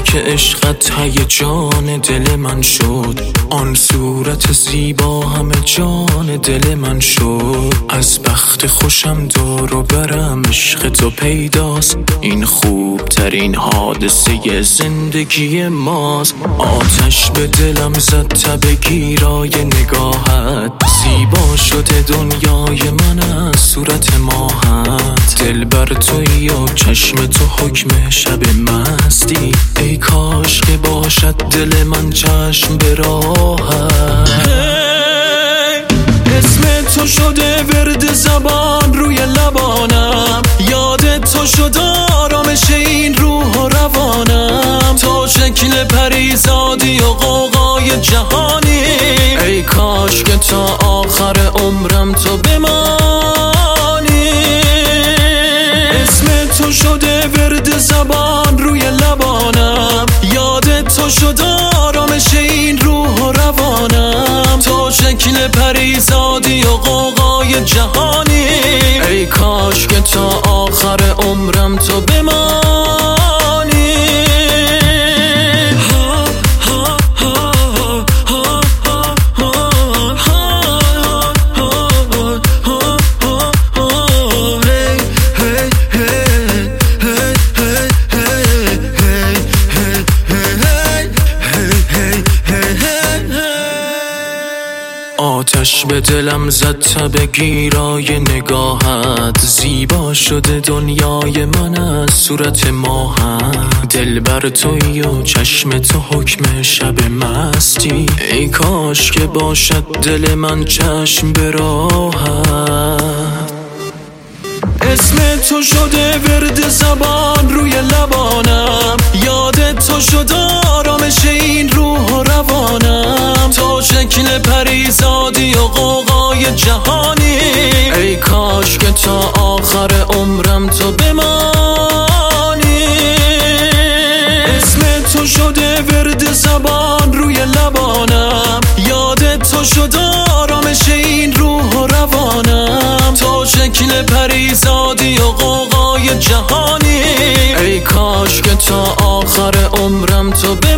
که عشقت هیجان دل من شد، آن صورت زیبا همه جان دل من شد. از بخت خوشم دور و برم عشق تو پیداست، این خوب ترین حادثه زندگی ماست. آتش به دلم زد تب گیرای نگاهت، زیبا شده دنیای من از صورت ماهت. دل بر تویی و چشم تو حکم شب مستی، ای کاش که باشد دل من چشم به راحت. اسم تو شده ورد زبان روی لبانم، یاد تو شد آرامش این روح و روانم. تو شکل پریزادی و غوغای جهانی، ای کاش که تا آخر عمرم تو بمانی. اسم تو شده ورد زبان روی لبانم، یاد تو شد آرامش این روح و روانم. تو شکل پریزادی و غوغای جهانی، ای کاش که تا آخر عمرم تو بمانی. آتش به دلم زد تب گیرای نگاهت، زیبا شده دنیای من از صورت ماهت. دل بر تویی و چشم تو حکم شب مستی، ای کاش که باشد دل من چشم به راحت. اسم تو شده ورد زبان روی لبانم، یاد تو شد آرامش این روح و روانم. تو شکل پریزادی و غوغای جهانی، ای کاش که تا آخر عمرم تو بمانی. اسم تو شده ورد زبان روی لبانم، یاد تو شد آرامش این روح و روانم. تو شکل پریزادی و غوغای جهانی، ای کاش که تا آخر عمرم تو